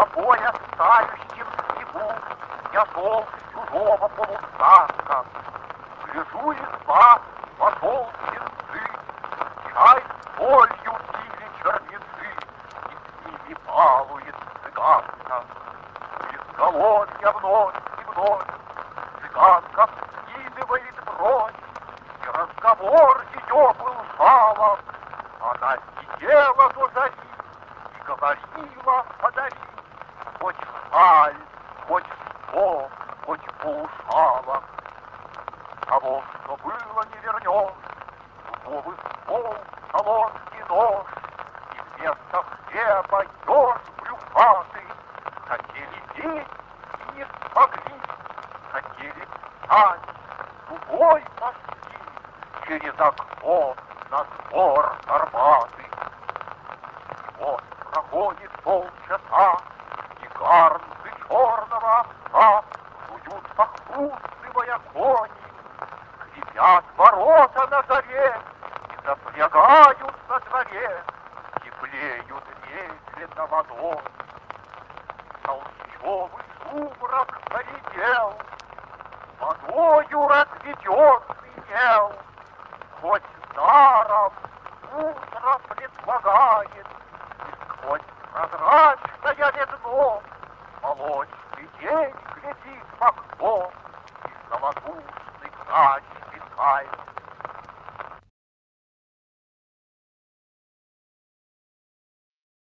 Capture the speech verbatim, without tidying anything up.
покоя тающим снегу я шел с чужого полусадка. Гляжу, изба, вошел птенцы, чай солью пили черницы, и с ними балует цыганка. Изголовья вновь и вновь цыганка вскидывает бровь, и разговор ее был жалоб. Она сидела до зари и говорила подари, хоть шаль, хоть сто, хоть полушалок. Того, что было, не вернешь, дубовый стол, солонский нож, и вместо хлеба еж брюхатый. Хотели петь и не смогли, хотели встать, дубой пошли через окно на двор горбатый. И вот проходит полчаса, и гарнцы черного овса жуют, похрустывая кони, скрипят ворота на заре и запрягают на дворе, теплеют медленно водой. Толщовый сумрак поредел, водою разведенный мел, хоть даром утро предлагает, и сквозь прозрачное окно молочный день глядит в окно.